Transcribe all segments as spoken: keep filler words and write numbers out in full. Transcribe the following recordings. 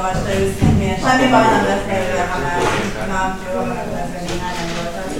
olvasta őszintén. Semmi baj nem lesz belőle, ha már nem jó, mert nem voltak.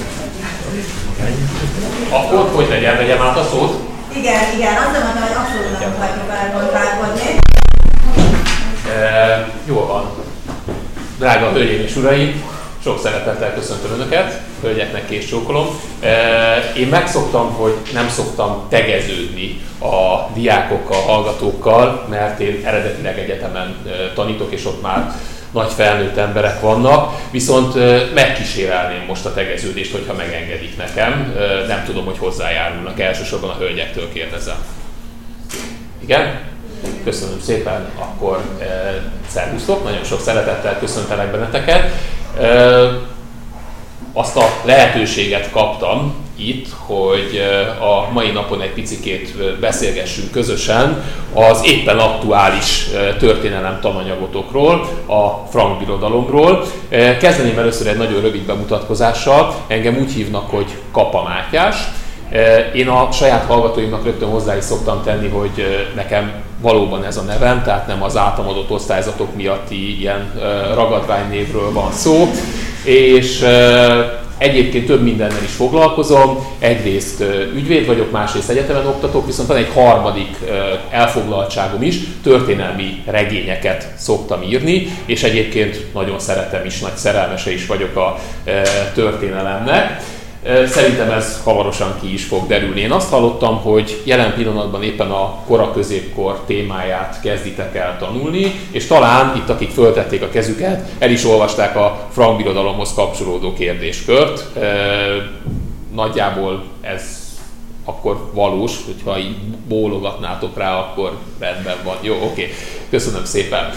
Akkor hogy legyen, vegyem át a szót? Igen, igen, azt mondtam, hogy abszolút nem hagyjuk elkontálkodni. E, jól van. Drága hölgyeim és uraim, sok szeretettel köszöntöm Önöket, hölgyeknek kész csókolom. E, én megszoktam, hogy nem szoktam tegeződni a diákokkal, hallgatókkal, mert én eredetileg egyetemen tanítok, és ott már nagy felnőtt emberek vannak, viszont megkísérelném most a tegeződést, hogyha megengedik nekem. Nem tudom, hogy hozzájárulnak, elsősorban a hölgyektől kérdezem. Igen? Köszönöm szépen, akkor eh, szervusztok, nagyon sok szeretettel köszöntelek benneteket. Eh, azt a lehetőséget kaptam itt, hogy a mai napon egy picikét beszélgessünk közösen az éppen aktuális történelem tananyagotokról, a Frank Birodalomról. Kezdeném először egy nagyon rövid bemutatkozással, engem úgy hívnak, hogy Kapa Mátyás. Én a saját hallgatóimnak rögtön hozzá is szoktam tenni, hogy nekem valóban ez a nevem, tehát nem az általam adott osztályzatok miatti ilyen ragadványnévről van szó, és egyébként több mindennel is foglalkozom, egyrészt ügyvéd vagyok, másrészt egyetemen oktatok, viszont van egy harmadik elfoglaltságom is, történelmi regényeket szoktam írni, és egyébként nagyon szeretem is, nagy szerelmese is vagyok a történelemnek. Szerintem ez hamarosan ki is fog derülni. Én azt hallottam, hogy jelen pillanatban éppen a kora-középkor témáját kezditek el tanulni, és talán itt, akik föltették a kezüket, el is olvasták a Frank Birodalomhoz kapcsolódó kérdéskört. Nagyjából ez akkor valós, hogyha így bólogatnátok rá, akkor rendben van. Jó, oké. Köszönöm szépen.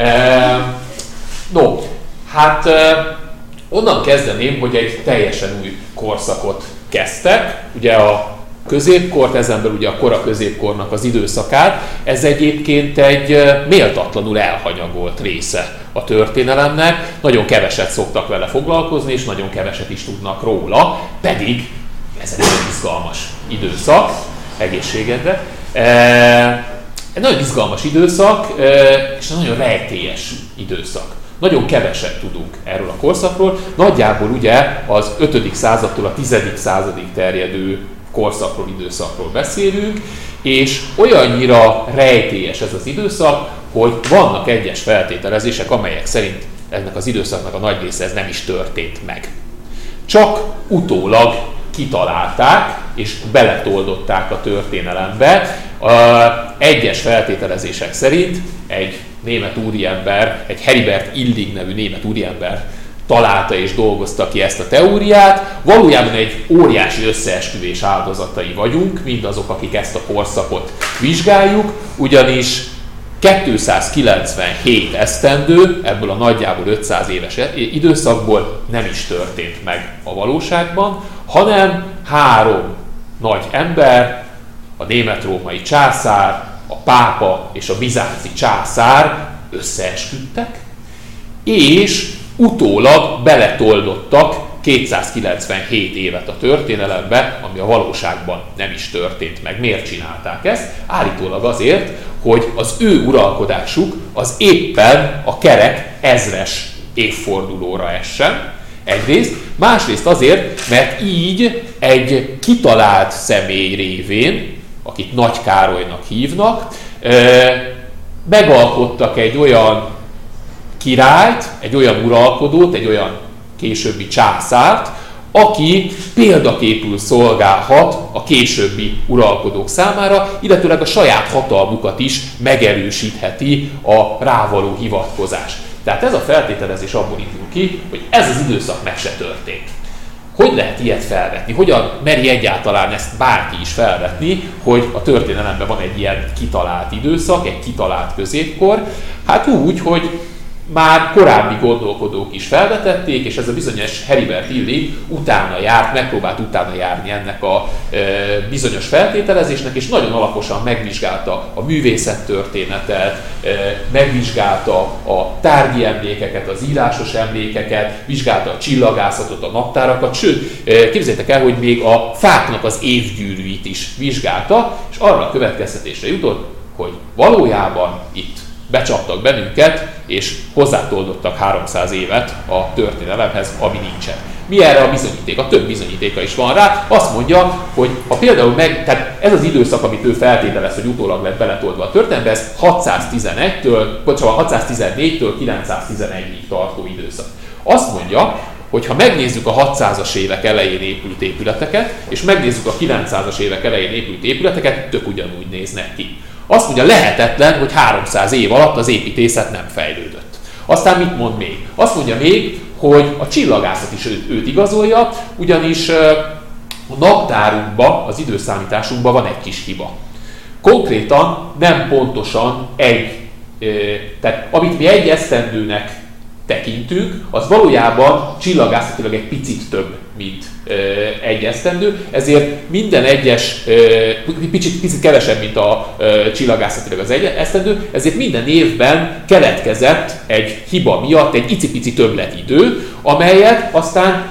No, hát onnan kezdeném, hogy egy teljesen új korszakot kezdtek. Ugye a középkort, ezen belül ugye a kora középkornak az időszakát, ez egyébként egy méltatlanul elhanyagolt része a történelemnek. Nagyon keveset szoktak vele foglalkozni, és nagyon keveset is tudnak róla, pedig ez egy nagyon izgalmas időszak, egészségedre. Egy nagyon izgalmas időszak, és egy nagyon rejtélyes időszak. Nagyon keveset tudunk erről a korszakról, nagyjából ugye az ötödik századtól a tizedik századig terjedő korszakról, időszakról beszélünk, és olyannyira rejtélyes ez az időszak, hogy vannak egyes feltételezések, amelyek szerint ennek az időszaknak a nagy része ez nem is történt meg. Csak utólag kitalálták és beletoldották a történelembe. Egyes feltételezések szerint egy német úriember, egy Heribert Illig nevű német úriember találta és dolgozta ki ezt a teóriát. Valójában egy óriási összeesküvés áldozatai vagyunk, mindazok, akik ezt a korszakot vizsgáljuk, ugyanis kétszázkilencvenhét esztendő, ebből a nagyjából ötszáz éves időszakból nem is történt meg a valóságban, hanem három nagy ember, a német-római császár, a pápa és a bizánci császár összeesküdtek, és utólag beletoldottak kétszázkilencvenhét évet a történelembe, ami a valóságban nem is történt meg. Miért csinálták ezt? Állítólag azért, hogy az ő uralkodásuk az éppen a kerek ezres évfordulóra essen, egyrészt, másrészt azért, mert így egy kitalált személy révén, akit Nagy Károlynak hívnak, megalkottak egy olyan királyt, egy olyan uralkodót, egy olyan későbbi császárt, aki példaképül szolgálhat a későbbi uralkodók számára, illetőleg a saját hatalmukat is megerősítheti a rávaló hivatkozás. Tehát ez a feltételezés abból indul ki, hogy ez az időszak meg se történt. Hogy lehet ilyet felvetni? Hogyan meri egyáltalán ezt bárki is felvetni, hogy a történelemben van egy ilyen kitalált időszak, egy kitalált középkor? Hát úgy, hogy már korábbi gondolkodók is felvetették, és ez a bizonyos Heribert Illig utána járt, megpróbált utána járni ennek a e, bizonyos feltételezésnek, és nagyon alaposan megvizsgálta a művészettörténetet, e, megvizsgálta a tárgyi emlékeket, az írásos emlékeket, vizsgálta a csillagászatot, a naptárakat, sőt, e, képzeljétek el, hogy még a fáknak az évgyűrűit is vizsgálta, és arra a következtetésre jutott, hogy valójában itt becsaptak bennünket és hozzátoldottak háromszáz évet a történelemhez, ami nincsen. Mi erre a bizonyíték? A több bizonyítéka is van rá. Azt mondja, hogy ha például meg, tehát ez az időszak, amit ő feltételez, hogy utólag lett beletoldva a történetbe, ez hatszáztizenegytől, bocsánat, hatszáztizennégytől kilencszáztizenegyig tartó időszak. Azt mondja, hogy ha megnézzük a hatszázas évek elején épült épületeket, és megnézzük a kilencszázas évek elején épült épületeket, tök ugyanúgy néznek ki. Azt mondja, lehetetlen, hogy háromszáz év alatt az építészet nem fejlődött. Aztán mit mond még? Azt mondja még, hogy a csillagászat is őt, őt igazolja, ugyanis a naptárunkban, az időszámításunkban van egy kis hiba. Konkrétan nem pontosan egy, tehát amit mi egy esztendőnek tekintünk, az valójában csillagászatilag egy picit több, mint egy esztendő, ezért minden egyes, picit, picit kevesebb, mint a csillagászatilag az egy esztendő, ezért minden évben keletkezett egy hiba miatt egy icipici többletidő, amelyet aztán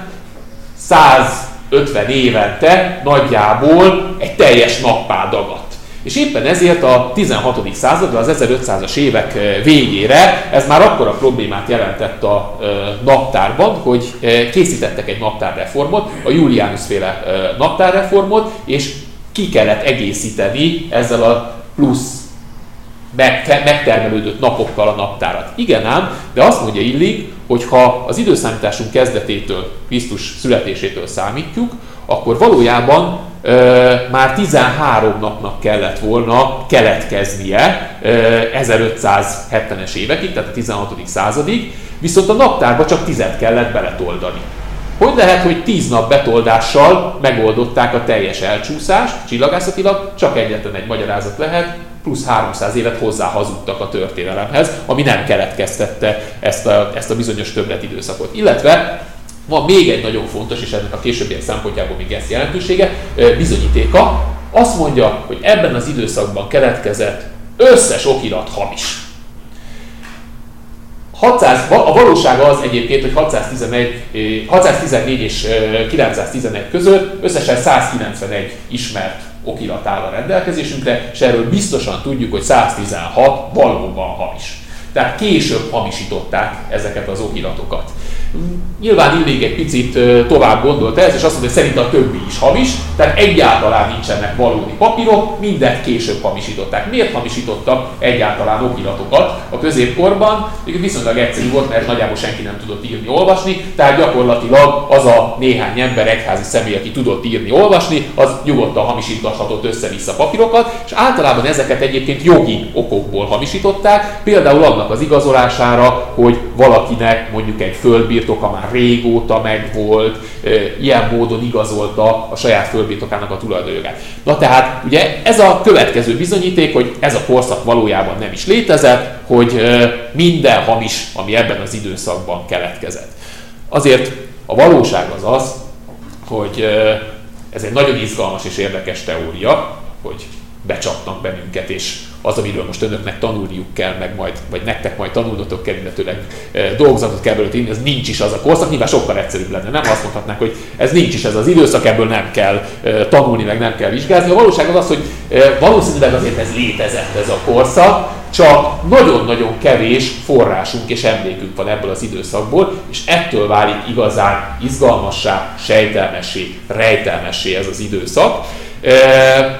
százötven évente nagyjából egy teljes nappá dagadt. És éppen ezért a tizenhatodik századra, az ezerötszázas évek végére ez már akkora problémát jelentett a naptárban, hogy készítettek egy naptárreformot, a Julianus-féle naptárreformot, és ki kellett egészíteni ezzel a plusz megtermelődött napokkal a naptárat. Igen ám, de azt mondja Illig, hogy ha az időszámításunk kezdetétől, Krisztus születésétől számítjuk, akkor valójában ö, már tizenhárom napnak kellett volna keletkeznie ö, ezerötszázhetvenes évekig, tehát a tizenhatodik századig, viszont a naptárba csak tízet kellett beletoldani. Hogy lehet, hogy tíz nap betoldással megoldották a teljes elcsúszást, csillagászatilag csak egyetlen egy magyarázat lehet, plusz háromszáz évet hozzá hazudtak a történelemhez, ami nem keletkeztette ezt a, ezt a bizonyos többletidőszakot. Illetve van még egy nagyon fontos, és ennek a későbbiek szempontjából még ez jelentősége, bizonyítéka. Azt mondja, hogy ebben az időszakban keletkezett összes okirat hamis. hatszáz, a valóság az egyébként, hogy hatszáztizenegy, hatszáztizennégy és kilencszáztizenegy között összesen százkilencvenegy ismert okirat áll a rendelkezésünkre, és erről biztosan tudjuk, hogy száztizenhat valóban hamis. Tehát később hamisították ezeket az okiratokat. Nyilván Illig egy picit tovább gondolta ez, és azt mondta, hogy szerint a többi is hamis, tehát egyáltalán nincsenek valódi papírok, mindent később hamisították. Miért hamisítottak egyáltalán okiratokat a középkorban? Viszonylag egyszerű volt, mert nagyjából senki nem tudott írni, olvasni, tehát gyakorlatilag az a néhány ember, egyházi személy, aki tudott írni, olvasni, az nyugodtan hamisíthatott össze-vissza papírokat, és általában ezeket egyébként jogi okokból hamisították, például annak az igazolására, hogy valakinek mondjuk egy földbirtoka már régóta megvolt, ilyen módon igazolta a saját földbirtokának a tulajdonjogát. Na tehát ugye ez a következő bizonyíték, hogy ez a korszak valójában nem is létezett, hogy minden hamis, ami ebben az időszakban keletkezett. Azért a valóság az az, hogy ez egy nagyon izgalmas és érdekes teória, hogy becsapnak bennünket, és az, amiről most önöknek tanulniuk kell, meg majd, vagy nektek majd tanulnotok kell, illetőleg e, dolgozatot kell belőle írni, ez nincs is az a korszak, nyilván sokkal egyszerűbb lenne. Nem azt mondhatnánk, hogy ez nincs is ez az időszak, ebből nem kell e, tanulni, meg nem kell vizsgálni. A valóság az az, hogy e, valószínűleg azért ez létezett ez a korszak, csak nagyon-nagyon kevés forrásunk és emlékünk van ebből az időszakból, és ettől válik igazán izgalmassá, sejtelmessé, rejtelmessé ez az időszak. E,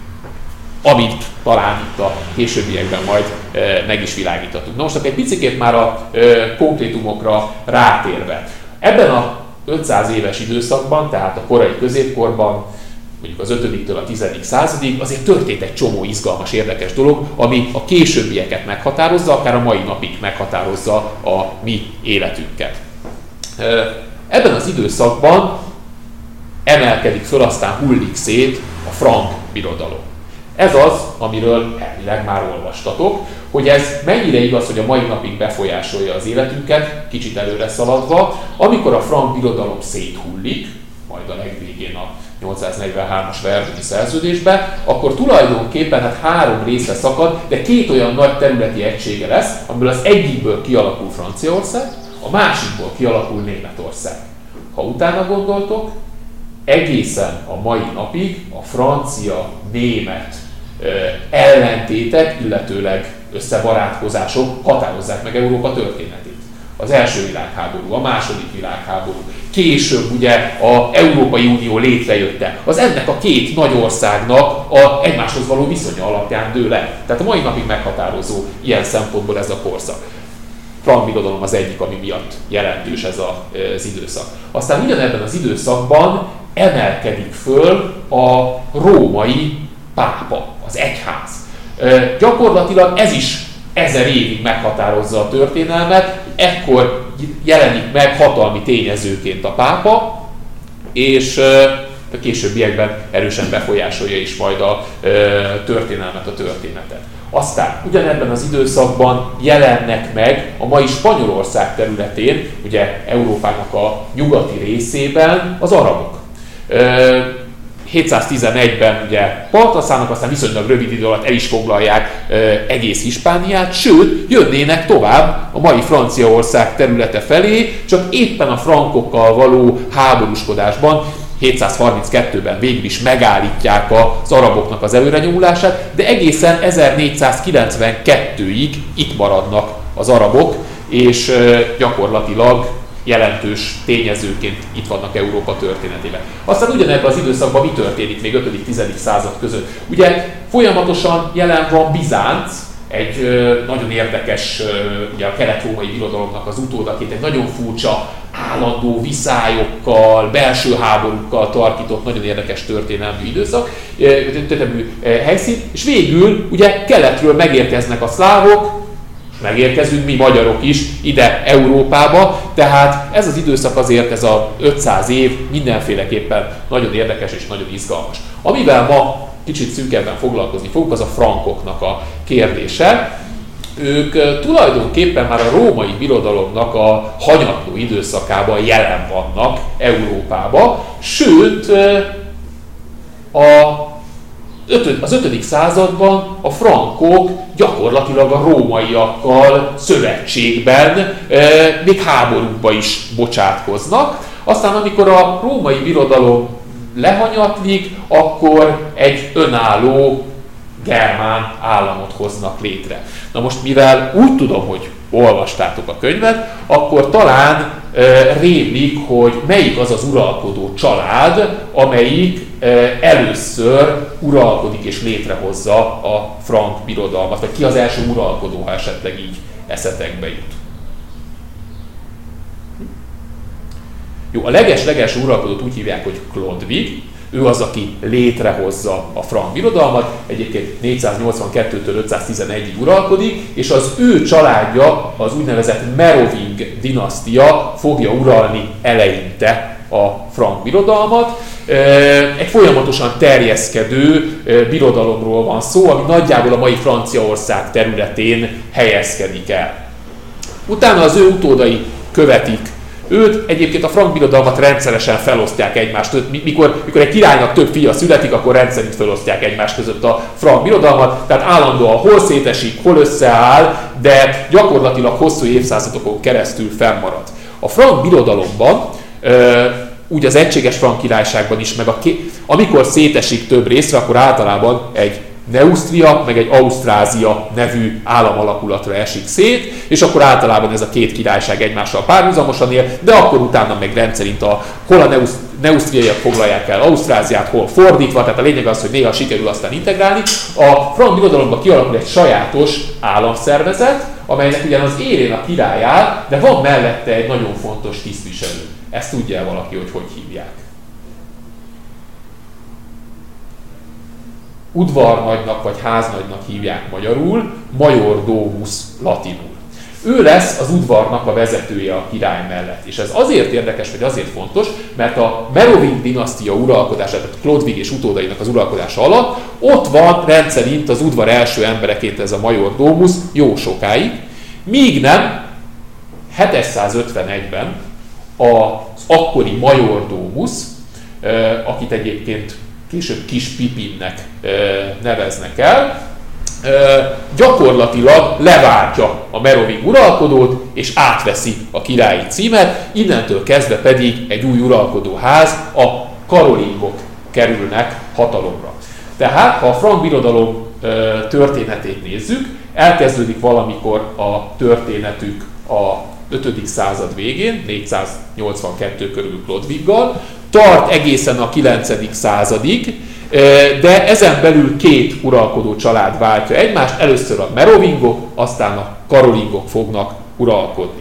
amit talán itt a későbbiekben majd e, meg is világíthatunk. Na most akkor egy picikét már a e, konkrétumokra rátérve. Ebben a ötszáz éves időszakban, tehát a korai középkorban, mondjuk az ötödiktől a tizedik századig, azért történt egy csomó izgalmas, érdekes dolog, ami a későbbieket meghatározza, akár a mai napig meghatározza a mi életünket. E, ebben az időszakban emelkedik föl, aztán hullik szét a frank birodalom. Ez az, amiről elvileg már olvastatok, hogy ez mennyire igaz, hogy a mai napig befolyásolja az életünket, kicsit előre szaladva, amikor a frank birodalom széthullik, majd a legvégén a nyolcszáznegyvenhármas Versailles-i szerződésbe, akkor tulajdonképpen hát három részre szakad, de két olyan nagy területi egysége lesz, amiből az egyikből kialakul Franciaország, a másikból kialakul Németország. Ha utána gondoltok, egészen a mai napig a francia-német ellentétek, illetőleg összebarátkozások határozzák meg Európa történetét. Az első világháború, a második világháború, később ugye a Európai Unió létrejötte. Az ennek a két nagy országnak a egymáshoz való viszonya alapján dől el. Tehát a mai napig meghatározó ilyen szempontból ez a korszak. Frank birodalom az egyik, ami miatt jelentős ez az időszak. Aztán ugyanebben az időszakban emelkedik föl a római pápa, az egyház. Gyakorlatilag ez is ezer évig meghatározza a történelmet, ekkor jelenik meg hatalmi tényezőként a pápa, és a későbbiekben erősen befolyásolja is majd a történelmet, a történetet. Aztán ugyanebben az időszakban jelennek meg a mai Spanyolország területén, ugye Európának a nyugati részében az arabok. hétszáztizenegyben ugye partra szállnak, aztán viszonylag rövid idő alatt el is foglalják e, egész Hispániát, sőt, jönnének tovább a mai Franciaország területe felé, csak éppen a frankokkal való háborúskodásban hétszázharminckettőben végül is megállítják az araboknak az előrenyomulását, de egészen ezernégyszázkilencvenkettőig itt maradnak az arabok, és e, gyakorlatilag jelentős tényezőként itt vannak Európa történetében. Aztán ugyanebben az időszakban mi történik még ötödik-tizedik század között? Ugye folyamatosan jelen van Bizánc, egy ö, nagyon érdekes, ö, ugye a kelet-római birodalomnak az utódaként, egy nagyon furcsa, állandó viszályokkal, belső háborúkkal tarkított, nagyon érdekes történelmű időszak, történelmű helyszín, és végül ugye keletről megérkeznek a szlávok, megérkezünk mi magyarok is ide Európába, tehát ez az időszak azért, ez a ötszáz év mindenféleképpen nagyon érdekes és nagyon izgalmas. Amivel ma kicsit szűkebben foglalkozni fogunk, az a frankoknak a kérdése. Ők tulajdonképpen már a római birodalomnak a hanyatló időszakában jelen vannak Európába, sőt a az ötödik században a frankok gyakorlatilag a rómaiakkal szövetségben e, még háborúkba is bocsátkoznak. Aztán amikor a római birodalom lehanyatlik, akkor egy önálló germán államot hoznak létre. Na most mivel úgy tudom, hogy olvastátok a könyvet, akkor talán e, rémlik, hogy melyik az az uralkodó család, amelyik e, először uralkodik és létrehozza a frank birodalmat, vagy ki az első uralkodó, ha esetleg így eszetekbe jut. Jó, a leges-leges uralkodót úgy hívják, hogy Chlodwig. Ő az, aki létrehozza a frank birodalmat, egyébként négyszáznyolcvankettőtől ötszáztizenegyig uralkodik, és az ő családja, az úgynevezett Meroving dinasztia fogja uralni eleinte a frank birodalmat. Egy folyamatosan terjeszkedő birodalomról van szó, ami nagyjából a mai Franciaország területén helyezkedik el. Utána az ő utódai követik őt, egyébként a frank birodalmat rendszeresen felosztják egymást. Mikor, mikor egy királynak több fia születik, akkor rendszerint felosztják egymás között a frank birodalmat, tehát állandóan hol szétesik, hol összeáll, de gyakorlatilag hosszú évszázadokon keresztül fennmarad. A frank birodalomban, úgy az egységes frank királyságban is, meg a ké... amikor szétesik több részre, akkor általában egy Neustria, meg egy Ausztrázia nevű államalapulatra esik szét, és akkor általában ez a két királyság egymással párhuzamosan él, de akkor utána meg rendszerint a, hol a Neust, Neusztriaiak foglalják el Ausztráziát, hol fordítva, tehát a lényeg az, hogy néha sikerül aztán integrálni. A frank birodalomban kialakul egy sajátos államszervezet, amelynek ugyan az élén a király áll, de van mellette egy nagyon fontos tisztviselő. Ezt tudja el valaki, hogy hogy hívják. Udvarnagynak vagy háznagynak hívják magyarul, majordomus latinul. Ő lesz az udvarnak a vezetője a király mellett. És ez azért érdekes, vagy azért fontos, mert a Meroving dinasztia uralkodása, tehát Chlodwig és utódainak az uralkodása alatt ott van rendszerint az udvar első embereként ez a majordomus jó sokáig, míg nem hétszázötvenegyben az akkori majordomus, akit egyébként később Kis Pipinnek neveznek el, gyakorlatilag leváltja a Meroving uralkodót, és átveszi a királyi címet, innentől kezdve pedig egy új uralkodóház, a karolingok kerülnek hatalomra. Tehát, ha a frank birodalom történetét nézzük, elkezdődik valamikor a történetük a ötödik század végén, négyszáznyolcvankettő körül Klodviggal, tart egészen a kilencedik századig, de ezen belül két uralkodó család váltja egymást, először a Merovingok, aztán a Karolingok fognak uralkodni.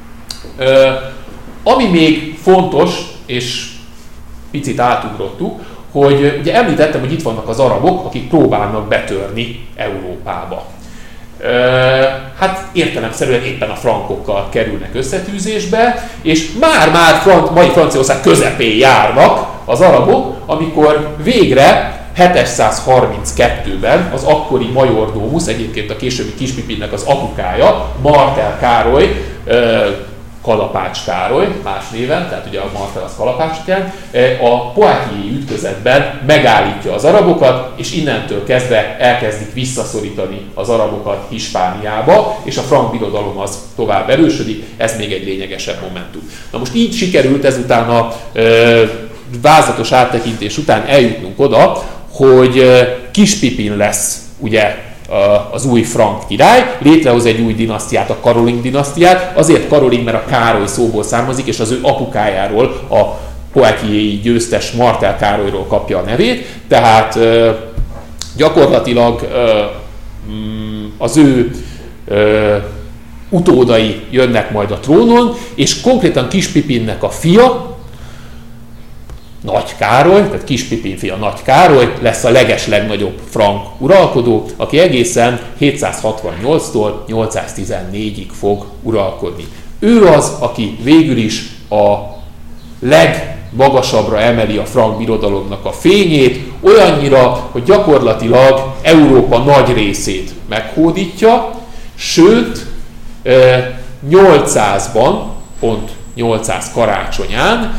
Ami még fontos, és picit átugrottuk, hogy ugye említettem, hogy itt vannak az arabok, akik próbálnak betörni Európába. Hát értelemszerűen éppen a frankokkal kerülnek összetűzésbe, és már-már frant, mai Franciaország közepén járnak az arabok, amikor végre hétszázharminckettőben az akkori majordomus, egyébként a későbbi Kispipinnek az apukája, Martel Károly, Kalapács Károly, más néven, tehát ugye a Martel az Kalapácsot jelent, a Poitiers ütközetben megállítja az arabokat, és innentől kezdve elkezdik visszaszorítani az arabokat Hispániába, és a frank birodalom az tovább erősödik, ez még egy lényegesebb momentum. Na most így sikerült ezután a ö, vázatos áttekintés után eljutnunk oda, hogy Kispipin lesz ugye az új frank király, létrehoz egy új dinasztiát, a Karoling dinasztiát, azért Karoling, mert a Károly szóból származik, és az ő apukájáról, a poitiers-i győztes Martel Károlyról kapja a nevét, tehát gyakorlatilag az ő utódai jönnek majd a trónon, és konkrétan Kispipinnek a fia, Nagy Károly, tehát Kispipin fia Nagy Károly lesz a legeslegnagyobb frank uralkodó, aki egészen hétszázhatvannyolctól nyolcszáztizennégyig fog uralkodni. Ő az, aki végül is a legmagasabbra emeli a frank birodalomnak a fényét, olyannyira, hogy gyakorlatilag Európa nagy részét meghódítja, sőt nyolcszázban, pont nyolcszáz karácsonyán,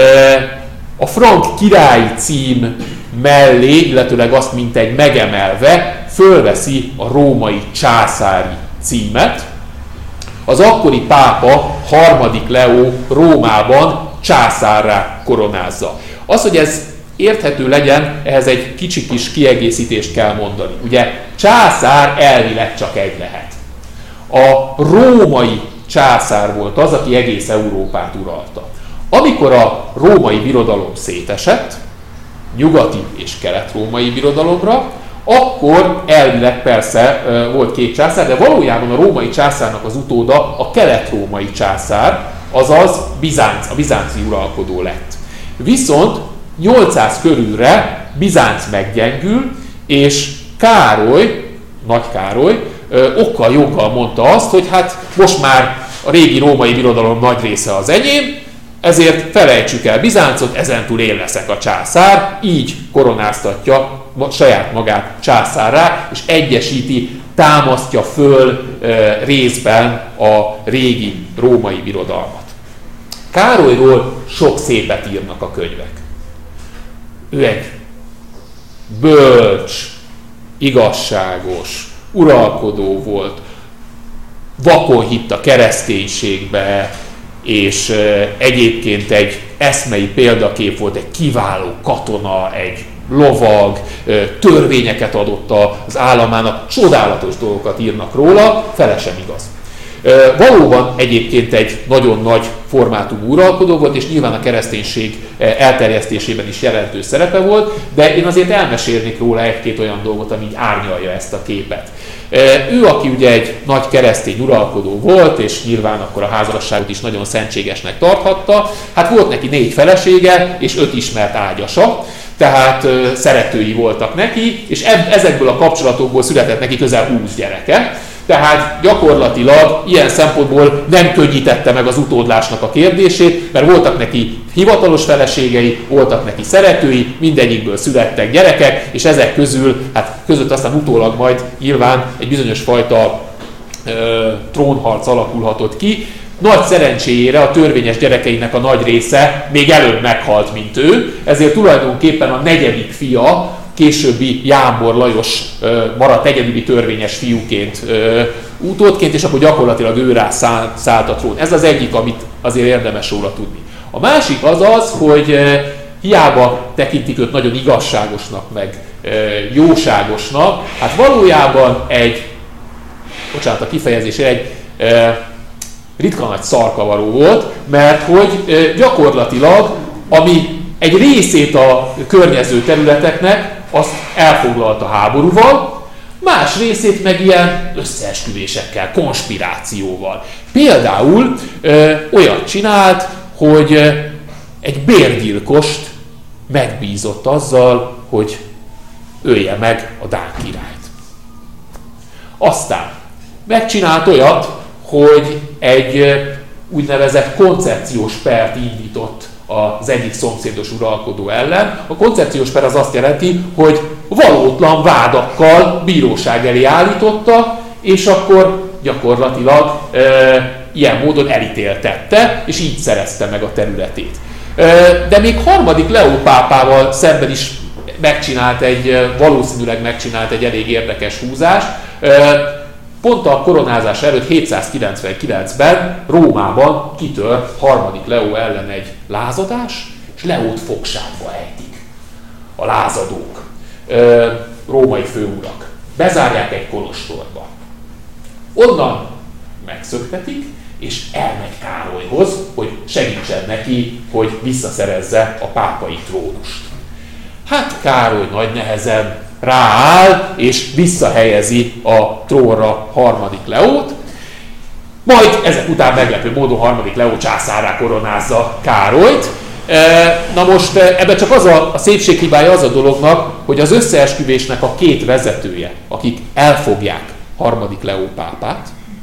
a frank királyi cím mellé, illetőleg azt mintegy megemelve, fölveszi a római császári címet. Az akkori pápa, harmadik Leó Rómában császárrá koronázza. Az, hogy ez érthető legyen, ehhez egy kicsi kis kiegészítést kell mondani. Ugye császár elvileg csak egy lehet. A római császár volt az, aki egész Európát uralta. Amikor a római birodalom szétesett, nyugati és kelet-római birodalomra, akkor elvileg persze volt két császár, de valójában a római császárnak az utóda a kelet-római császár, azaz Bizánc, a bizánci uralkodó lett. Viszont nyolcszáz körülre Bizánc meggyengül, és Károly, Nagy Károly okkal joggal mondta azt, hogy hát most már a régi római birodalom nagy része az enyém, ezért felejtsük el Bizáncot, ezentúl én leszek a császár, így koronáztatja saját magát császárrá, és egyesíti, támasztja föl e, részben a régi római birodalmat. Károlyról sok szépet írnak a könyvek. Ő egy bölcs, igazságos, uralkodó volt, vakon hitt a kereszténységbe, és egyébként egy eszmei példakép volt, egy kiváló katona, egy lovag, törvényeket adott az államának, csodálatos dolgokat írnak róla, fele sem igaz. Valóban egyébként egy nagyon nagy formátumú uralkodó volt, és nyilván a kereszténység elterjesztésében is jelentős szerepe volt, de én azért elmesélnék róla egy-két olyan dolgot, ami így árnyalja ezt a képet. Ő, aki ugye egy nagy keresztény uralkodó volt, és nyilván akkor a házasságot is nagyon szentségesnek tarthatta, hát volt neki négy felesége, és öt ismert ágyasa, tehát szeretői voltak neki, és ezekből a kapcsolatokból született neki közel húsz gyereke. Tehát gyakorlatilag ilyen szempontból nem könnyítette meg az utódlásnak a kérdését, mert voltak neki hivatalos feleségei, voltak neki szeretői, mindegyikből születtek gyerekek, és ezek közül, hát között aztán utólag majd nyilván egy bizonyos fajta ö, trónharc alakulhatott ki. Nagy szerencséjére a törvényes gyerekeinek a nagy része még előbb meghalt, mint ő, ezért tulajdonképpen a negyedik fia, későbbi Jámbor Lajos maradt egyedüli törvényes fiúként, utódként, és akkor gyakorlatilag ő rá szállt a trón. Ez az egyik, amit azért érdemes róla tudni. A másik az az, hogy hiába tekintik őt nagyon igazságosnak, meg jóságosnak, hát valójában egy, bocsánat a kifejezésre, egy ritka nagy szarkavaró volt, mert hogy gyakorlatilag, ami egy részét a környező területeknek, azt elfoglalta háborúval, más részét meg ilyen összeesküvésekkel, konspirációval. Például ö, olyat csinált, hogy ö, egy bérgyilkost megbízott azzal, hogy ölje meg a dán királyt. Aztán megcsinált olyat, hogy egy ö, úgynevezett koncepciós pert indított az egyik szomszédos uralkodó ellen. A koncepciós per az azt jelenti, hogy valótlan vádakkal bíróság elé állította, és akkor gyakorlatilag e, ilyen módon elítéltette, és így szerezte meg a területét. E, de még harmadik Leó pápával szemben is megcsinált egy, valószínűleg megcsinált egy elég érdekes húzás. E, Pont a koronázás előtt hétszázkilencvenkilencben Rómában kitör harmadik Leó ellen egy lázadás, és Leót fogságba ejtik a lázadók, római főurak. Bezárják egy kolostorba. Onnan megszöktetik, és elmegy Károlyhoz, hogy segítsen neki, hogy visszaszerezze a pápai trónust. Hát Károly nagy nehezen rááll, és visszahelyezi a trónra harmadik Leót, majd ezek után meglepő módon harmadik Leó császárrá koronázza Károlyt. Na most ebben csak az a, a szépséghibája az a dolognak, hogy az összeesküvésnek a két vezetője, akik elfogják harmadik Leó pápát,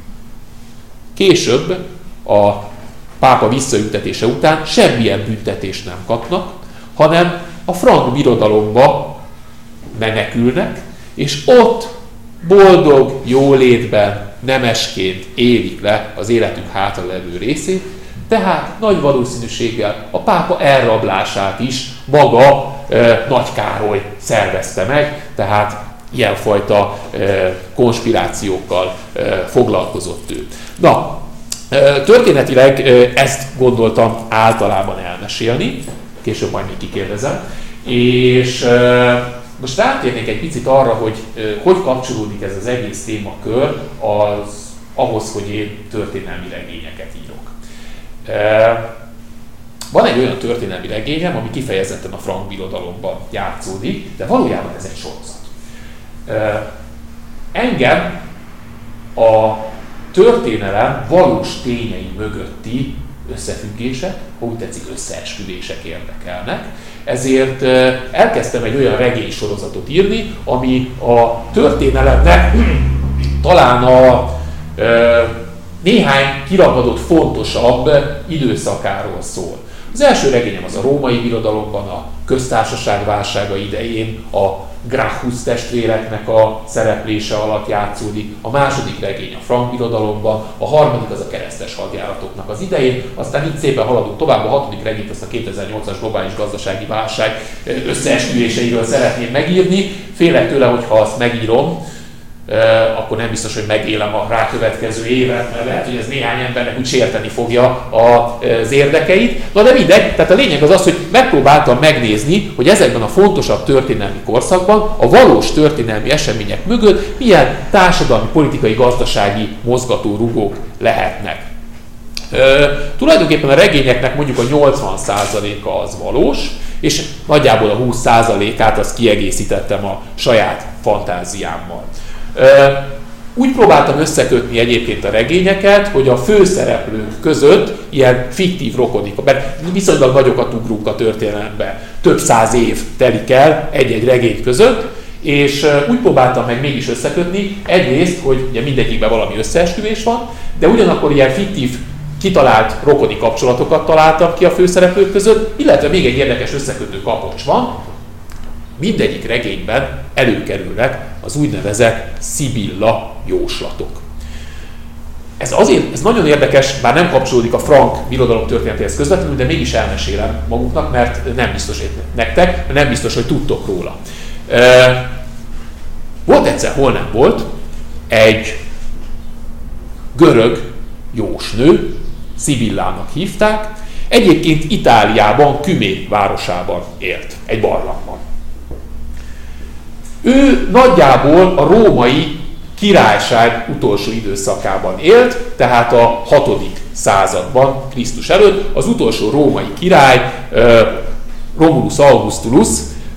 később a pápa visszaültetése után semmilyen büntetést nem kapnak, hanem a frank birodalomba menekülnek, és ott boldog jólétben, nemesként élik le az életük hátralevő részét, tehát nagy valószínűséggel a pápa elrablását is maga e, Nagy Károly szervezte meg, tehát ilyenfajta e, konspirációkkal e, foglalkozott ő. Na, e, történetileg e, ezt gondoltam általában elmesélni, később majd még kikérdezem, és e, most rátérnék egy picit arra, hogy uh, hogy kapcsolódik ez az egész témakör az, ahhoz, hogy én történelmi regényeket írok. Uh, van egy olyan történelmi regényem, ami kifejezetten a frank birodalomban játszódik, de valójában ez egy sorozat. Uh, engem a történelem valós tényei mögötti összefüggések, ha úgy tetszik, összeesküvések érdekelnek. Ezért elkezdtem egy olyan regénysorozatot írni, ami a történelemnek talán a e, néhány kiragadott fontosabb időszakáról szól. Az első regényem az a római birodalomban, a köztársaság válsága idején, a Gracchus testvéreknek a szereplése alatt játszódik, a második regény a frank birodalomban, a harmadik az a keresztes hadjáratoknak az idején, aztán így szépen haladunk tovább, a hatodik regényt azt a kétezer-nyolcas globális gazdasági válság összeesküvéseiről szeretném megírni. Félek tőle, hogy ha azt megírom, akkor nem biztos, hogy megélem a rákövetkező évet, mert lehet, hogy ez néhány embernek úgy sérteni fogja az érdekeit. Na de mindegy, tehát a lényeg az az, hogy megpróbáltam megnézni, hogy ezekben a fontosabb történelmi korszakban a valós történelmi események mögött milyen társadalmi, politikai, gazdasági mozgatórugók lehetnek. Ö, tulajdonképpen a regényeknek mondjuk a nyolcvan százaléka az valós, és nagyjából a húsz százalékát azt kiegészítettem a saját fantáziámmal. Úgy próbáltam összekötni egyébként a regényeket, hogy a főszereplők között ilyen fiktív rokonik, mert viszonylag nagyokat ugrunk a történelembe. Több száz év telik el egy-egy regény között, és úgy próbáltam meg mégis összekötni, egyrészt, hogy ugye mindegyikben valami összeesküvés van, de ugyanakkor ilyen fiktív, kitalált rokoni kapcsolatokat találtam ki a főszereplők között, illetve még egy érdekes összekötő kapocs van. Mindegyik regényben előkerülnek az úgynevezett Szibilla jóslatok. Ez azért, ez nagyon érdekes, bár nem kapcsolódik a frank birodalom történetéhez közvetlenül, de mégis elmesélem maguknak, mert nem biztos nektek, mert nem biztos, hogy tudtok róla. Volt egyszer, hol nem volt, egy görög jósnő, Szibillának hívták, Egyébként Itáliában, Kümé városában élt, egy barlangban. Ő nagyjából a római királyság utolsó időszakában élt, tehát a hatodik században Krisztus előtt. Az utolsó római király, Romulus Augustulus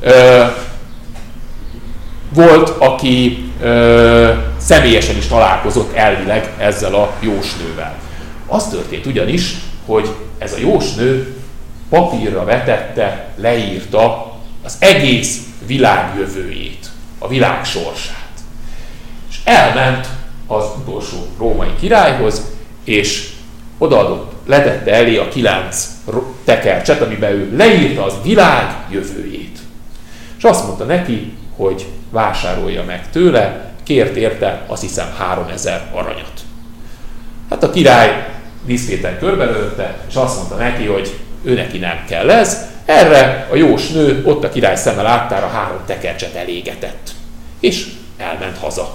volt, aki személyesen is találkozott elvileg ezzel a jósnővel. Az történt ugyanis, hogy ez a jósnő papírra vetette, leírta az egész világ jövőjét, a világ sorsát. És elment az utolsó római királyhoz, és odaadott, letette elé a kilenc tekercset, amiben ő leírta az világ jövőjét. És azt mondta neki, hogy vásárolja meg tőle, kért érte azt hiszem háromezer aranyat. Hát a király diszkréten körbeöltte, és azt mondta neki, hogy ő neki nem kell ez. Erre a jósnő ott a király szeme láttára három tekercset elégetett, és elment haza.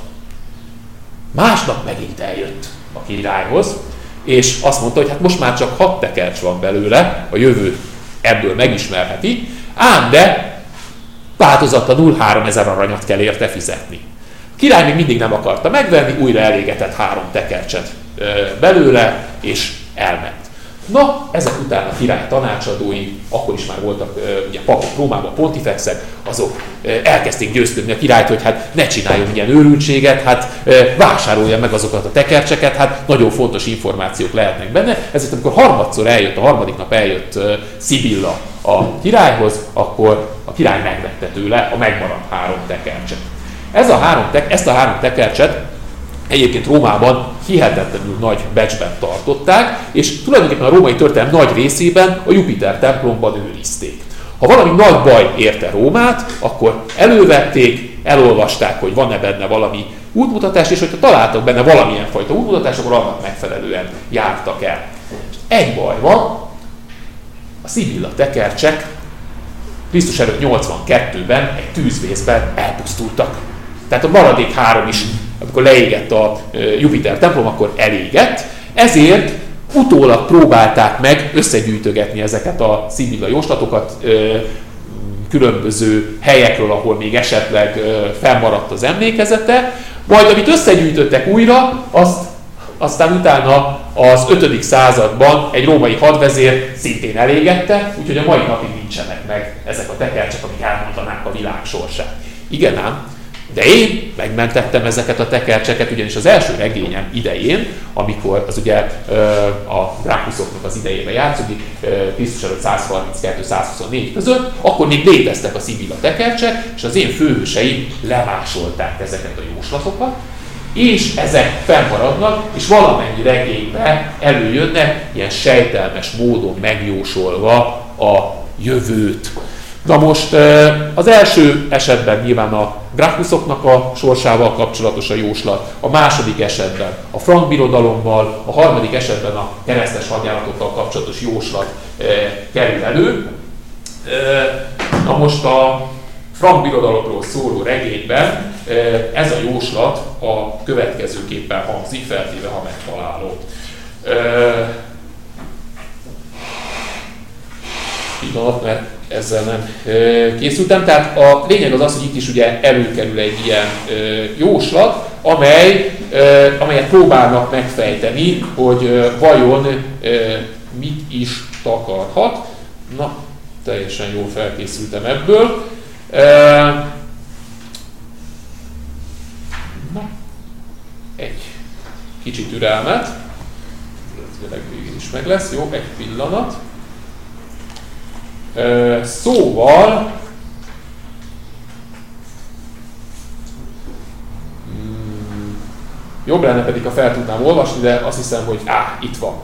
Másnap megint eljött a királyhoz, és azt mondta, hogy hát most már csak hat tekercs van belőle, a jövő ebből megismerheti, ám de változatlanul háromezer aranyat kell érte fizetni. A király még mindig nem akarta megvenni, újra elégetett három tekercset belőle, és elment. Na, ezek után a király tanácsadói, akkor is már voltak ugye papok Rómában, pontifexek, azok elkezdték győzködni a királyt, hogy hát ne csináljon ilyen őrültséget, hát vásárolja meg azokat a tekercseket, hát nagyon fontos információk lehetnek benne. Ezért amikor harmadszor eljött, a harmadik nap eljött Szibilla a királyhoz, akkor a király megvette tőle a megmaradt három tekercset. Ez a három tek, ezt a három tekercset egyébként Rómában hihetetlenül nagy becsben tartották, és tulajdonképpen a római történelem nagy részében a Jupiter templomban őrizték. Ha valami nagy baj érte Rómát, akkor elővették, elolvasták, hogy van-e benne valami útmutatás, és hogyha találtak benne valamilyen fajta útmutatást, akkor annak megfelelően jártak el. Egy baj van, a Szibilla tekercsek Krisztus előtt nyolcvankettőben egy tűzvészben elpusztultak. Tehát a maradék három is, amikor leégett a Jupiter templom, akkor elégett. Ezért utólag próbálták meg összegyűjtögetni ezeket a Szibilla jóslatokat különböző helyekről, ahol még esetleg fennmaradt az emlékezete. Majd amit összegyűjtöttek újra, azt aztán utána az ötödik században egy római hadvezér szintén elégette, úgyhogy a mai napig nincsenek meg ezek a tekercsek, amik elmondanák a világ sorsát. Igen ám, de én megmentettem ezeket a tekercseket, ugyanis az első regényem idején, amikor az ugye a Gracchusoknak az idejében játszódik, Krisztus előtt százharminckettő százhuszonnégy között, akkor még léteztek a Szibilla tekercsek, és az én főhőseim lemásolták ezeket a jóslatokat, és ezek fennmaradnak, és valamennyi regényben előjönnek ilyen sejtelmes módon megjósolva a jövőt. Na most az első esetben nyilván a Gracchusoknak a sorsával kapcsolatos a jóslat, a második esetben a Frank birodalommal, a harmadik esetben a keresztes hadjáratokkal kapcsolatos jóslat kerül elő. Na most a Frank birodalomról szóló regényben ez a jóslat a következőképpen hangzik, feltéve, ha megtalálom. Pillanat, mert ezzel nem készültem. Tehát a lényeg az az, hogy itt is ugye előkerül egy ilyen jóslat, amely, amelyet próbálnak megfejteni, hogy vajon mit is takarhat. Na, teljesen jól felkészültem ebből. Na, egy kicsit türelmet. Ez végén is meg lesz. Jó, egy pillanat. Szóval hmm, jobb lenne pedig, ha fel tudnám olvasni, de azt hiszem, hogy á, itt van.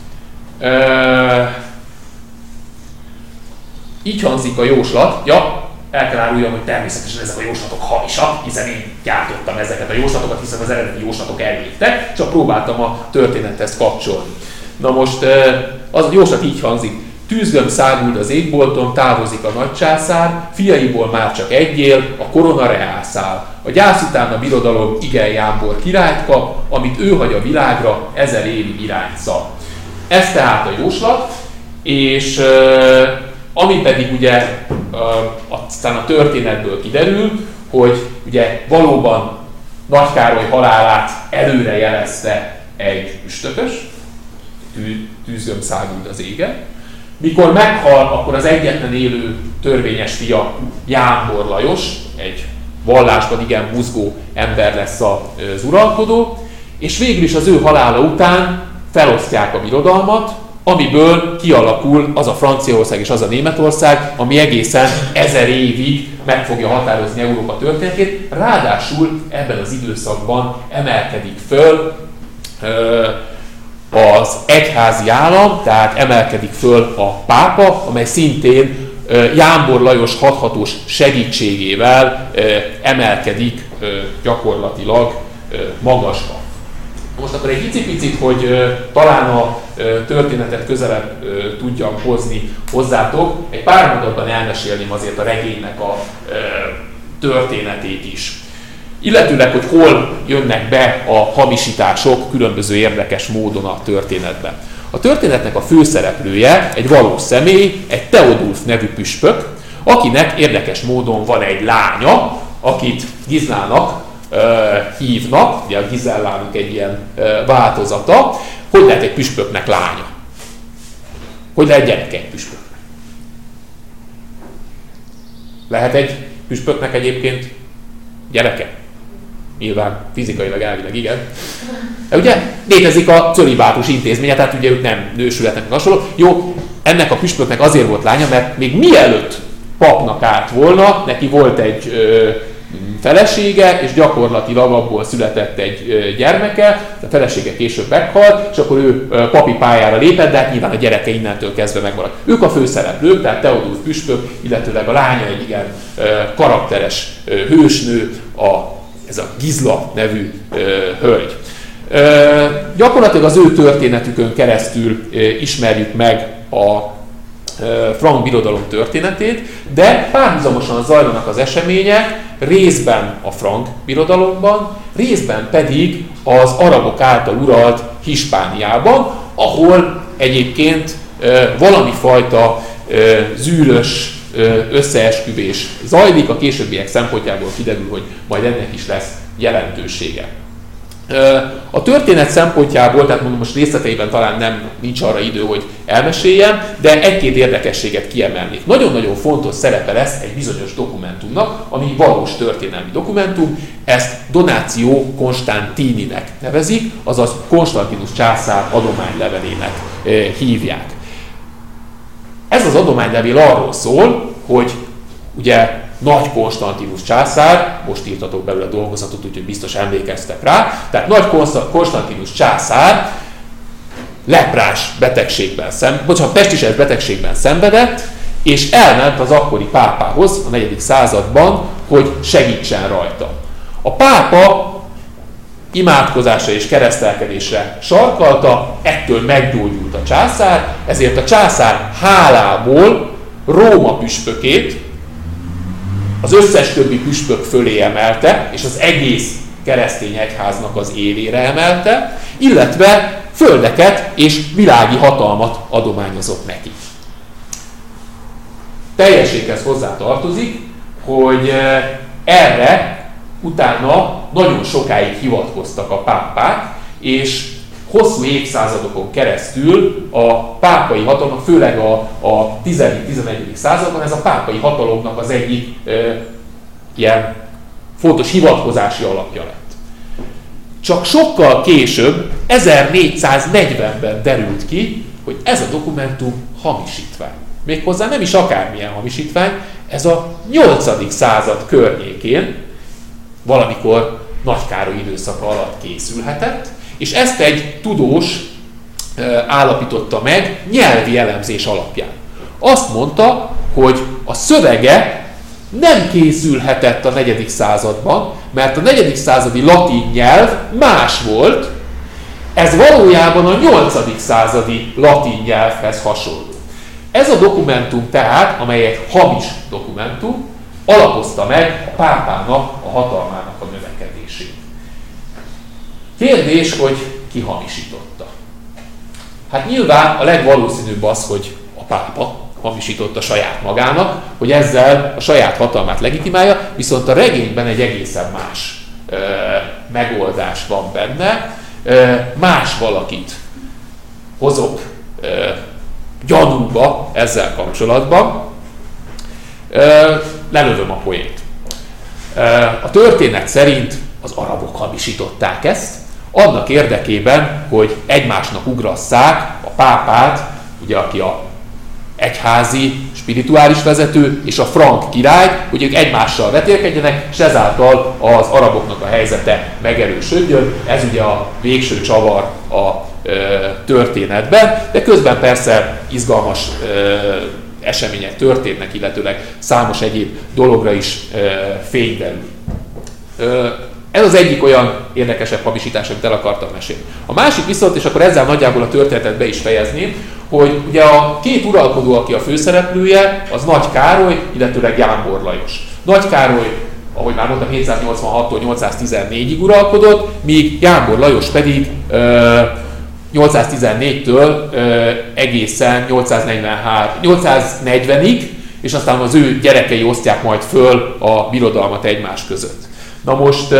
Így hangzik a jóslat. Ja, el kell áruljam, hogy természetesen ezek a jóslatok hamisak, hiszen én gyártottam ezeket a jóslatokat, hiszen az eredeti jóslatok elvégtek, csak próbáltam a történethez kapcsolni. Na most az a jóslat így hangzik. Tűzgömb szárnyújt az égbolton, távozik a nagycsászár, fiaiból már csak egy él, a korona reál száll. A gyász után a birodalom igen jámbor királyt kap, amit ő hagy a világra, ezer évi irányt szab. Ez tehát a jóslat, és ami pedig ugye aztán a történetből kiderül, hogy ugye valóban Nagy Károly halálát előre jelezte egy püspökös, tű, tűzgömb száguld az ége. Mikor meghal, akkor az egyetlen élő törvényes fia Jámbor Lajos, egy vallásban igen buzgó ember lesz az uralkodó, és végül is az ő halála után felosztják a birodalmat, amiből kialakul az a Franciaország és az a Németország, ami egészen ezer évig meg fogja határozni Európa történetét. Ráadásul ebben az időszakban emelkedik föl az egyházi állam, tehát emelkedik föl a pápa, amely szintén Jámbor Lajos hathatós segítségével emelkedik gyakorlatilag magasba. Most akkor egy icipicit, hogy talán a történetet közelebb tudjam hozni hozzátok, egy pár mondatban elmesélném azért a regénynek a történetét is. Illetőleg, hogy hol jönnek be a hamisítások különböző érdekes módon a történetbe. A történetnek a főszereplője egy valós személy, egy Teodulf nevű püspök, akinek érdekes módon van egy lánya, akit Gizlának uh, hívnak, ugye a Gizellának egy ilyen uh, változata. Hogy lehet egy püspöknek lánya? Hogy lehet gyereke egy püspöknek? Lehet egy püspöknek egyébként gyereke? Nyilván fizikailag, elvileg igen. De ugye létezik a cölibátus intézménye, tehát ugye ők nem nősületnek hasonló. Jó, ennek a püspöknek azért volt lánya, mert még mielőtt papnak állt volna, neki volt egy ö, felesége, és gyakorlatilag abból született egy ö, gyermeke, a felesége később meghalt, és akkor ő ö, papi pályára lépett, de hát nyilván a gyereke innentől kezdve megmaradt. Ők a főszereplők, tehát Teodulf püspök, illetőleg a lánya egy igen ö, karakteres ö, hősnő, a ez a Gizla nevű ö, hölgy. Ö, gyakorlatilag az ő történetükön keresztül ö, ismerjük meg a ö, frank birodalom történetét, de párhuzamosan zajlanak az események részben a frank birodalomban, részben pedig az arabok által uralt Hispániában, ahol egyébként ö, valami fajta ö, zűrös összeesküvés zajlik, a későbbiek szempontjából kiderül, hogy majd ennek is lesz jelentősége. A történet szempontjából, tehát mondom, most részleteiben talán nem nincs arra idő, hogy elmeséljem, de egy-két érdekességet kiemelnék. Nagyon-nagyon fontos szerepe lesz egy bizonyos dokumentumnak, ami valós történelmi dokumentum, ezt Donatio Constantininek nevezik, azaz Konstantinus császár adománylevelének hívják. Ez az adománylevél arról szól, hogy ugye Nagy Konstantinus császár, most írtatok belőle dolgozatot, úgyhogy biztos emlékeztek rá, tehát Nagy Konstantinus császár leprás betegségben szenvedett, bocsánat, pestises betegségben szenvedett, és elment az akkori pápához a negyedik században, hogy segítsen rajta. A pápa imádkozásra és keresztelkedésre sarkalta, ettől meggyógyult a császár, ezért a császár hálából Róma püspökét az összes többi püspök fölé emelte, és az egész keresztény egyháznak az élére emelte, illetve földeket és világi hatalmat adományozott neki. Teljességhez hozzá tartozik, hogy erre utána nagyon sokáig hivatkoztak a pápák, és hosszú évszázadokon keresztül a pápai hatalom, főleg a, a tizedik-tizenegyedik században ez a pápai hatalomnak az egyik e, ilyen fontos hivatkozási alapja lett. Csak sokkal később, ezernégyszáznegyvenben derült ki, hogy ez a dokumentum hamisítvány. Méghozzá nem is akármilyen hamisítvány, ez a nyolcadik század környékén, valamikor Nagy Károly időszaka alatt készülhetett, és ezt egy tudós e, állapította meg nyelvi elemzés alapján. Azt mondta, hogy a szövege nem készülhetett a negyedik században, mert a negyedik századi latin nyelv más volt, ez valójában a nyolcadik századi latin nyelvhez hasonló. Ez a dokumentum tehát, amely egy hamis dokumentum, alapozta meg a pápának a hatalmának a növekedését. Kérdés, hogy ki hamisította? Hát nyilván a legvalószínűbb az, hogy a pápa hamisította saját magának, hogy ezzel a saját hatalmát legitimálja, viszont a regényben egy egészen más ö, megoldás van benne, ö, más valakit hozok ö, gyanúba ezzel kapcsolatban, ö, lelövöm a poént. Ö, a történet szerint az arabok hamisították ezt, annak érdekében, hogy egymásnak ugrasszák a pápát, ugye aki a egyházi, spirituális vezető, és a frank király, hogy ők egymással vetélkedjenek, és ezáltal az araboknak a helyzete megerősödjön. Ez ugye a végső csavar a ö, történetben, de közben persze izgalmas ö, események történnek, illetőleg számos egyéb dologra is ö, fény derül. Ö, Ez az egyik olyan érdekesebb hamisítás, amit el akartam mesélni. A másik viszont, és akkor ezzel nagyjából a történetet be is fejezném, hogy ugye a két uralkodó, aki a főszereplője, az Nagy Károly, illetőleg Jámbor Lajos. Nagy Károly, ahogy már mondtam, hétszáznyolcvanhattól nyolcszáztizennégyig uralkodott, míg Jámbor Lajos pedig ö, nyolcszáztizennégytől ö, egészen nyolcszáznegyvenig, és aztán az ő gyerekei osztják majd föl a birodalmat egymás között. Na most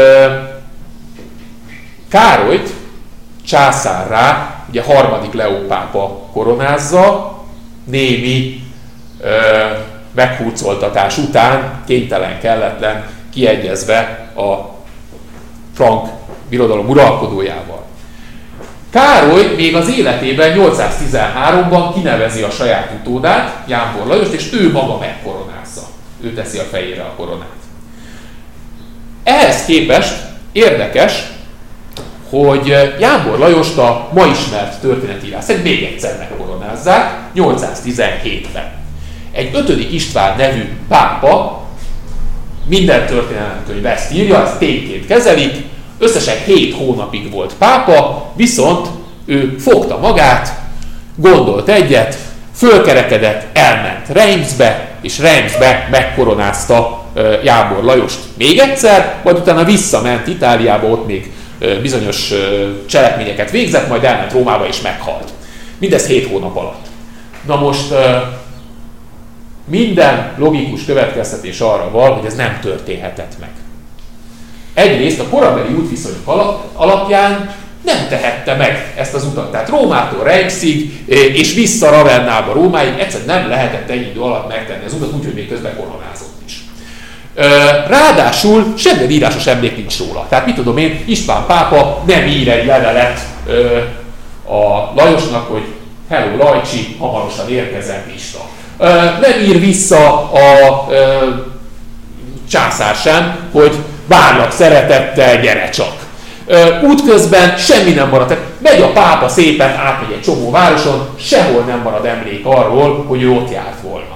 Károlyt császárrá ugye harmadik Leó pápa koronázza, némi ö, meghurcoltatás után, kénytelen, kelletlen, kiegyezve a frank birodalom uralkodójával. Károly még az életében nyolcszáztizenháromban kinevezi a saját utódát, Jámbor Lajost, és ő maga megkoronázza. Ő teszi a fejére a koronát. Ehhez képest érdekes, hogy Jámbor Lajost a ma ismert történetírás szerint még egyszer megkoronázzák nyolcszáztizenhétben. Egy ötödik István nevű pápa minden történelemkönyv ezt írja, ezt tényként kezelik, összesen hét hónapig volt pápa, viszont ő fogta magát, gondolt egyet, fölkerekedett, elment Reimsbe, és Reimsbe megkoronázta Jámbor Lajost még egyszer, majd utána visszament Itáliába, ott még bizonyos cselekményeket végzett, majd elment Rómába és meghalt. Mindez hét hónap alatt. Na most minden logikus következtetés arra van, hogy ez nem történhetett meg. Egyrészt a korabeli útviszonyok alapján nem tehette meg ezt az utat. Tehát Rómától Reimsig és vissza Ravennába Rómáig egyszerűen nem lehetett ennyi idő alatt megtenni az utat, úgyhogy még közben koronázott is. Ráadásul semmilyen írásos emlék nincs róla. Tehát mit tudom én, István pápa nem ír egy levelet a Lajosnak, hogy hello Lajcsi, hamarosan érkezem Pista. Nem ír vissza a császár sem, hogy várlak szeretettel, gyere csak. Útközben semmi nem marad. Tehát megy a pápa szépen, átmegy egy csomó városon, sehol nem marad emlék arról, hogy ő ott járt volna.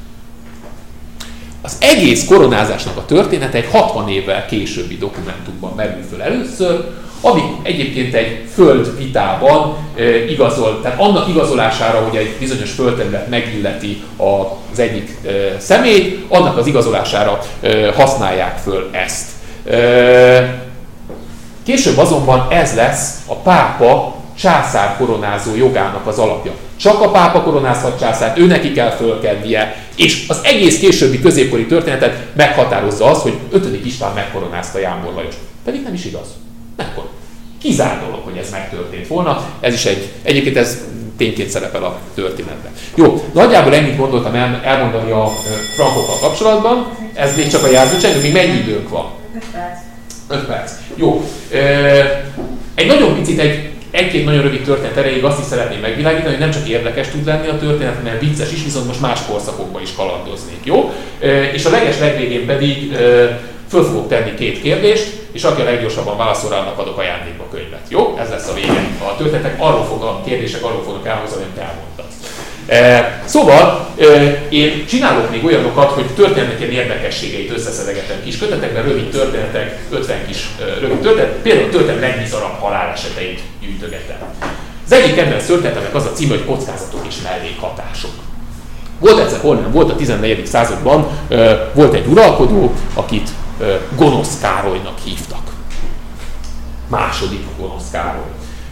Az egész koronázásnak a története egy hatvan évvel későbbi dokumentumban merül föl először, ami egyébként egy földvitában e, igazol, tehát annak igazolására, hogy egy bizonyos földterület megilleti az egyik e, személyt, annak az igazolására e, használják föl ezt. E, később azonban ez lesz a pápa császár koronázó jogának az alapja. Csak a pápa koronázhat császárt, ő neki kell fölkelnie, és az egész későbbi középkori történetet meghatározza az, hogy ötödik István megkoronázta Jámbor Lajost. Pedig nem is igaz. Mekkor. Kizár dolog, hogy ez megtörtént volna. Ez is egy, egyébként ez tényként szerepel a történetben. Jó, nagyjából ennyit gondoltam el, elmondani a frankokkal kapcsolatban. Ez még csak a jelzőcseng, még mennyi időnk van? öt perc. öt perc. Jó. Egy nagyon picit, egy egy-két nagyon rövid történet erejéig azt is szeretném megvilágítani, hogy nem csak érdekes tud lenni a történet, hanem vicces is, viszont most más korszakokba is kalandoznék, jó? És a leges legvégén pedig föl fogok tenni két kérdést, és aki a leggyorsabban válaszol, annak adok ajándékba könyvet, jó? Ez lesz a vége. A történetek arról fog, a kérdések arról fognak elhangzani, amit elmondtad. Szóval én csinálok még olyanokat, hogy történetnek ilyen érdekességeit összeszedegetem kis kötetekben, rövid történetek, ötven kis rövid történet, például a történet legbizarabb haláleseteit gyűjtögetem. Az egyik kedvenc történetemnek az a címe, hogy kockázatok és mellékhatások. Volt egyszer, hol nem, volt a tizennegyedik században, volt egy uralkodó, akit Gonosz Károlynak hívtak. Második Gonosz Károly.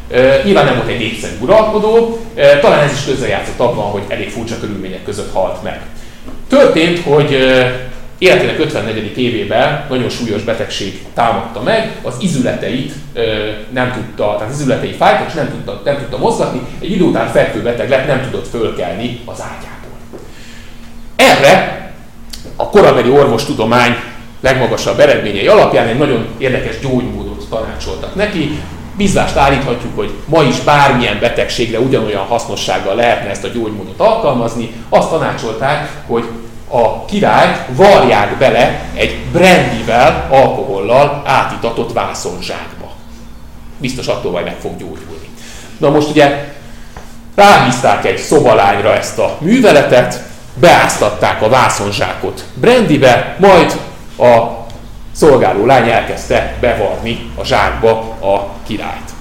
E, nyilván nem volt egy népszerű uralkodó, e, talán ez is közrejátszott abban, hogy elég furcsa körülmények között halt meg. Történt, hogy e, életének ötvennegyedik évében nagyon súlyos betegség támadta meg, az izületeit e, nem tudta, tehát az izületei fájtak, és nem tudta, nem tudta mozgatni, egy idő után fekvő beteg lett, nem tudott fölkelni az ágyából. Erre a korabeli orvostudomány legmagasabb eredményei alapján egy nagyon érdekes gyógymódot tanácsoltak neki. Bízlást állíthatjuk, hogy ma is bármilyen betegségre ugyanolyan hasznossággal lehetne ezt a gyógymódot alkalmazni. Azt tanácsolták, hogy a királyt varják bele egy brandyvel, alkohollal átitatott vászonzsákba. Biztos attól majd meg fog gyógyulni. Na most ugye rábízták egy szobalányra ezt a műveletet, beáztatták a vászonzsákot brandybe, majd a szolgáló lány elkezdte bevarni a zsákba a királyt.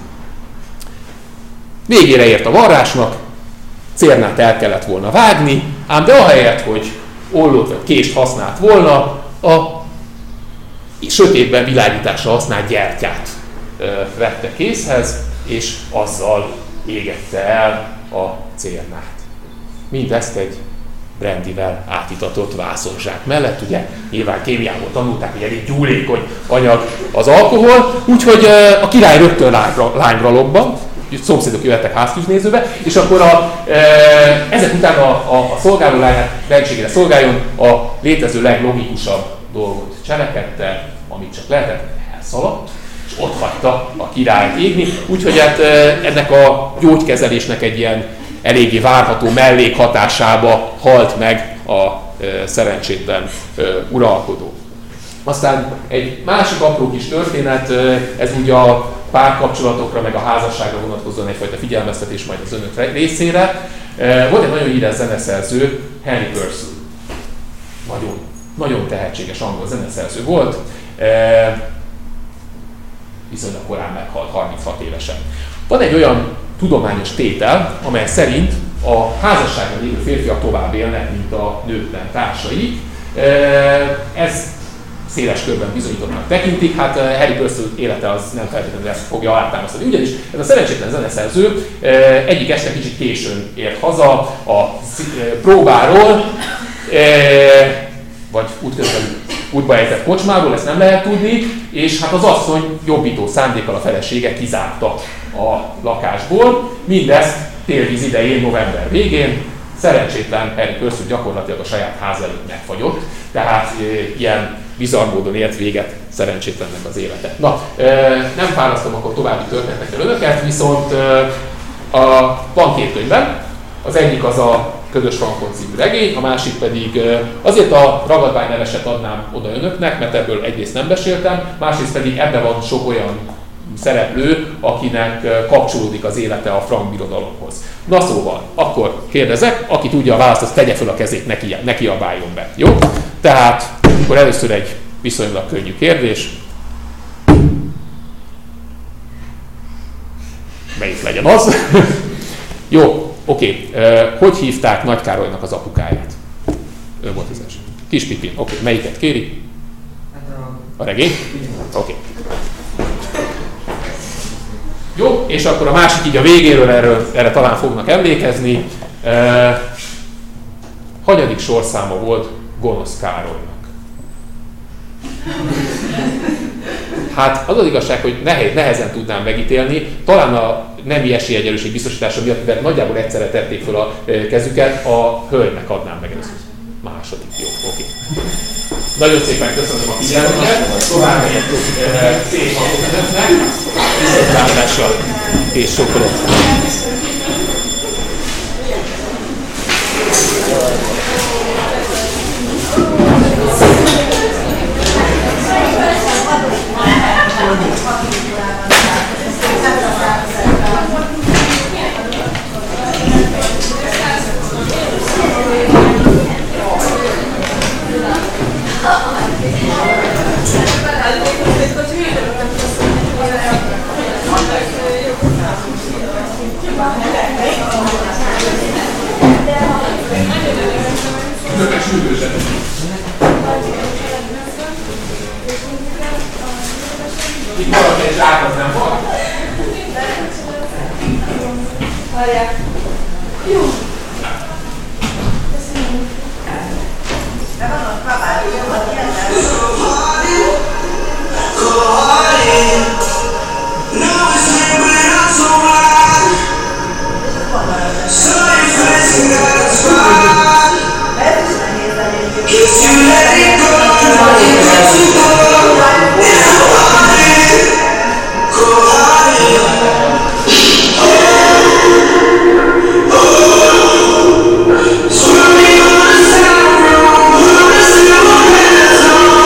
Végére ért a varrásnak, cérnát el kellett volna vágni, ám de ahelyett, hogy ollót vagy kést használt volna, a sötétben világításra használt gyertyát ö, vette kézhez, és azzal égette el a cérnát. Mindezt egy brandyvel átitatott vászonzsák mellett, ugye nyilván kémiából tanulták, hogy elég gyúlékony anyag az alkohol, úgyhogy a király rögtön lányra, lányra lobban, szomszédok jöhettek háztűznézőbe, és akkor a, e, ezek után a, a, a szolgáló lányát rendségére szolgáljon a létező leglogikusabb dolgot cselekedte, amit csak lehetett, elszaladt, és ott hagyta a királyt égni, úgyhogy hát ennek a gyógykezelésnek egy ilyen eléggé várható mellékhatásába halt meg a e, szerencsétlen e, uralkodó. Aztán egy másik apró kis történet, ez ugye a párkapcsolatokra, meg a házasságra vonatkozóan egyfajta figyelmeztetés majd az önök részére. Volt egy nagyon híres zeneszerző, Henry Purcell. Nagyon, nagyon tehetséges angol zeneszerző volt. Viszonylag korán meghalt, harminchat évesen. Van egy olyan tudományos tétel, amely szerint a házasságban lévő férfiak tovább élnek, mint a nőtlen társai. Ez széles körben bizonyítottnak tekintik, hát Henry Purcell élete az nem feltétlenül ezt fogja alátámasztani. Ugyanis ez a szerencsétlen zeneszerző egyik este kicsit későn ért haza a próbáról, vagy útközben útba ejtett kocsmából, ezt nem lehet tudni, és hát az asszony jobbító szándékkal a felesége kizárta a lakásból. Mindezt télvíz idején, november végén. Szerencsétlen Henry Purcell gyakorlatilag a saját ház előtt megfagyott, tehát e, ilyen bizarr módon ért véget szerencsétlennek az élete. Na, e, nem fárasztom akkor további történetekkel önöket, viszont e, a, van két könyvem. Az egyik az a Ködös Frankon című regény, a másik pedig e, azért a ragadvány neveset adnám oda önöknek, mert ebből egyrészt nem beszéltem, másrészt pedig ebben van sok olyan szereplő, akinek kapcsolódik az élete a frank birodalomhoz. Na szóval, akkor kérdezek, aki tudja a választ, az tegye fel a kezét, neki, neki abáljon be. Jó? Tehát, akkor először egy viszonylag könnyű kérdés. Melyik legyen az? Jó, oké. Okay. Hogy hívták Nagy Károlynak az apukáját? Ő volt az első. Kis Pipin. Oké, okay. Melyiket kéri? A regény? Oké. Okay. Jó, és akkor a másik így a végéről erről, erre talán fognak emlékezni. E, hanyadik sorszáma volt Gonosz Károlynak? Hát az az igazság, hogy nehez, nehezen tudnám megítélni, talán a nemi esélyegyenlőség biztosítása miatt, mivel nagyjából egyszerre tették fel a kezüket, a hölgynek adnám meg először. Második, jó, oké. Nagyon szépen köszönöm a figyelmet, tovább egy szép napot önöknek, viszontlátásra és sokolom. Itt valaki egy zsák, az nem van? Várják. Jó.